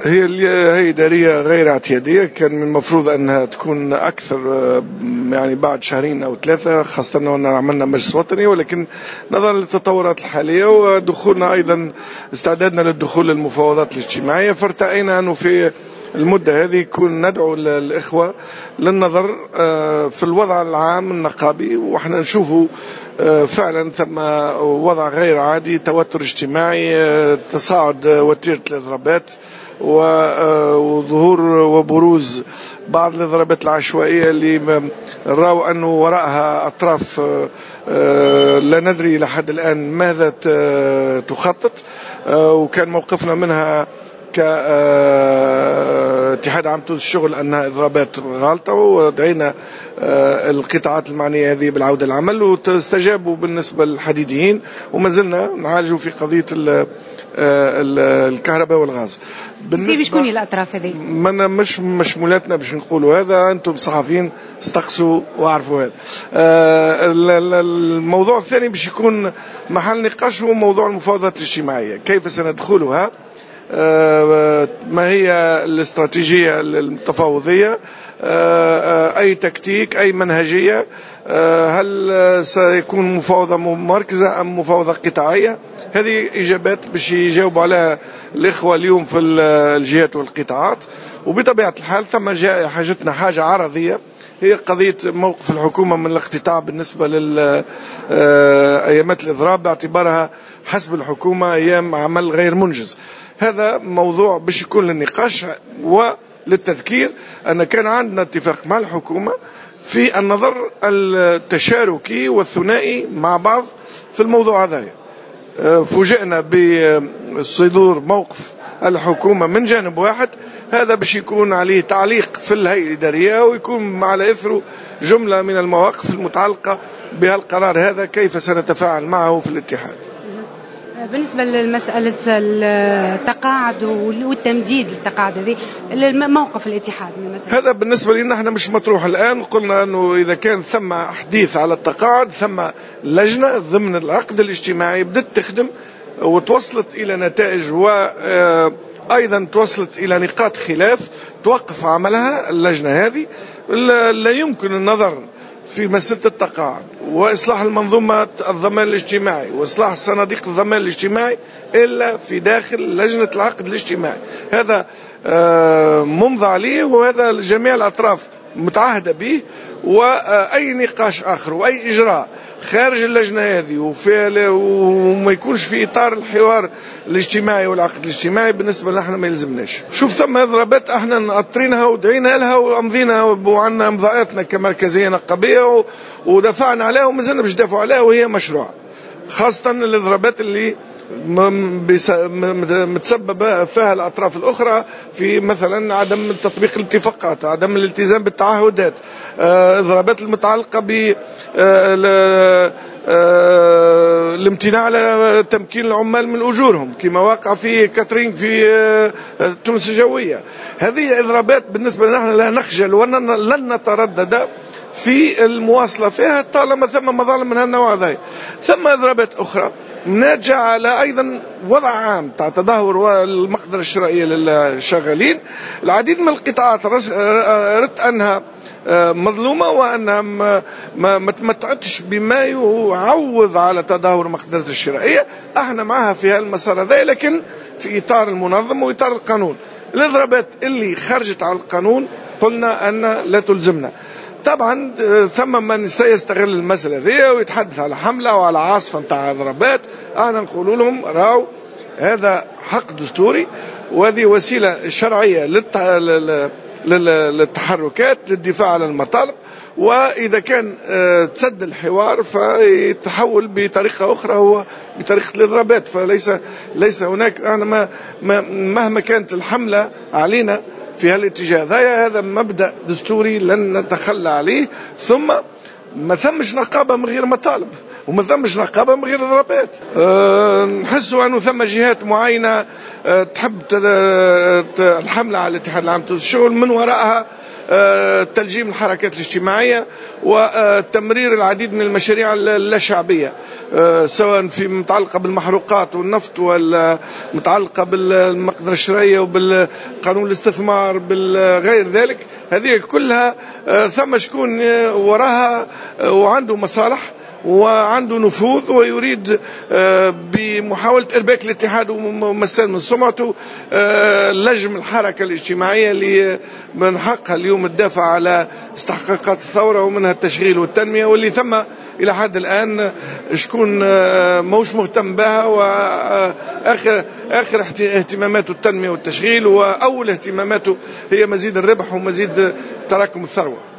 هي إدارية غير اعتيادية، كان من المفروض أنها تكون أكثر يعني بعد شهرين أو ثلاثة، خاصة أننا عملنا مجلس وطني، ولكن نظرا للتطورات الحالية ودخولنا أيضا استعدادنا للدخول للمفاوضات الاجتماعية، فارتأينا أنه في المدة هذه يكون ندعو الإخوة للنظر في الوضع العام النقابي، وإحنا نشوفوا فعلا ثم وضع غير عادي، توتر اجتماعي، تصاعد وتيرة الإضرابات وظهور وبروز بعض الإضرابات العشوائية اللي رأوا أنه وراءها أطراف لا ندري لحد الآن ماذا تخطط. وكان موقفنا منها كاتحاد عام تونس الشغل أنها إضرابات غالطة، ودعينا القطاعات المعنية هذه بالعودة للعمل، واستجابوا بالنسبة للحديديين، وما زلنا نعالجوا في قضية الكهرباء والغاز. بالنسبة شكون الأطراف هذه؟ مش مشمولاتنا باش نقولوا هذا، أنتم صحفيين استقصوا واعرفوا هذا. الموضوع الثاني باش يكون محل نقاش هو موضوع المفاوضات الاجتماعية، كيف سندخلها، ما هي الاستراتيجية التفاوضية، أي تكتيك، أي منهجية، هل سيكون مفاوضة مركزة أم مفاوضة قطاعية؟ هذه إجابات باش يجاوبوا عليها الإخوة اليوم في الجهات والقطاعات. وبطبيعة الحال ثم جاء حاجتنا حاجة عرضية، هي قضية موقف الحكومة من الاقتطاع بالنسبة لأيامات الإضراب، باعتبارها حسب الحكومة أيام عمل غير منجز. هذا موضوع باش يكون للنقاش وللتذكير أن كان عندنا اتفاق مع الحكومة في النظر التشاركي والثنائي مع بعض في الموضوع هذا. فوجئنا بصدور موقف الحكومة من جانب واحد، هذا باش يكون عليه تعليق في الهيئة الإدارية، ويكون على إثره جملة من المواقف المتعلقة بهالقرار هذا كيف سنتفاعل معه في الاتحاد. بالنسبة لمسألة التقاعد والتمديد للتقاعد هذه، موقف الاتحاد من المسألة هذا بالنسبة لنا احنا مش مطروح الآن. قلنا أنه إذا كان ثم حديث على التقاعد، ثم لجنة ضمن العقد الاجتماعي بدأت تخدم وتوصلت إلى نتائج، وأيضا توصلت إلى نقاط خلاف توقف عملها اللجنة هذه. لا يمكن النظر في مسألة التقاعد وإصلاح المنظومة الضمان الاجتماعي وإصلاح صناديق الضمان الاجتماعي إلا في داخل لجنة العقد الاجتماعي. هذا ممضى عليه، وهذا جميع الأطراف متعهدة به. وأي نقاش آخر وأي إجراء خارج اللجنة هذه وما يكونش في إطار الحوار الاجتماعي والعقد الاجتماعي بالنسبة لنا احنا ما يلزمناش. شوف ثم إضرابات احنا نقطرينها ودعينا لها وأمضينا وعندنا إمضاءاتنا كمركزية نقابية ودفعنا عليها ومازلنا باش ندافعوا عليها، وهي مشروع، خاصة الإضرابات اللي متسببة فيها الأطراف الأخرى في مثلا عدم تطبيق الاتفاقات، عدم الالتزام بالتعهدات، إضرابات المتعلقة ب الامتناع على تمكين العمال من أجورهم كما واقع في كاترينج في تونس الجوية. هذه إضرابات بالنسبة لنا لا نخجل ولن نتردد في المواصلة فيها طالما ثم مظالم من هالنوع هذا. ثم إضرابات أخرى ناتجة على أيضا وضع عام تاع تدهور والمقدرة الشرائية للشغالين. العديد من القطاعات ردت أنها مظلومة وأنها ما تمتعتش بما يعوض على تدهور مقدرة الشرائية. احنا معها في هالمسار هذا، لكن في إطار المنظم وإطار القانون. الإضرابات اللي خرجت على القانون قلنا أن لا تلزمنا. طبعا ثم من سيستغل المسألة ذي ويتحدث على حملة أو على عاصفة نتاع إضرابات، أنا نقول لهم راو هذا حق دستوري، وهذه وسيلة شرعية للتحركات للدفاع عن المطالب، وإذا كان تسد الحوار فيتحول بطريقة أخرى هو بطريقة الإضرابات. فليس هناك، أنا مهما كانت الحملة علينا في هالاتجاه هذا مبدأ دستوري لن نتخلى عليه. ثم ما ثمش نقابة من غير مطالب، وما ثمش نقابة من غير إضرابات. نحسوا أنه ثم جهات معينة تحب الحملة على الاتحاد العام تونس الشغل من وراءها تلجيم الحركات الاجتماعية وتمرير العديد من المشاريع اللا شعبية، سواء في متعلقة بالمحروقات والنفط والمتعلقة بالمقدرة الشرعية وبالقانون الاستثمار بالغير ذلك. هذه كلها ثم شكون وراها وعنده مصالح وعنده نفوذ ويريد بمحاولة إرباك الاتحاد ومسال من سمعته لجم الحركة الاجتماعية اللي من حقها اليوم الدافع على استحقاقات الثورة ومنها التشغيل والتنمية، واللي ثم إلى حد الآن شكون موش مهتم بها، وآخر اهتماماته التنمية والتشغيل، وأول اهتماماته هي مزيد الربح ومزيد تراكم الثروة.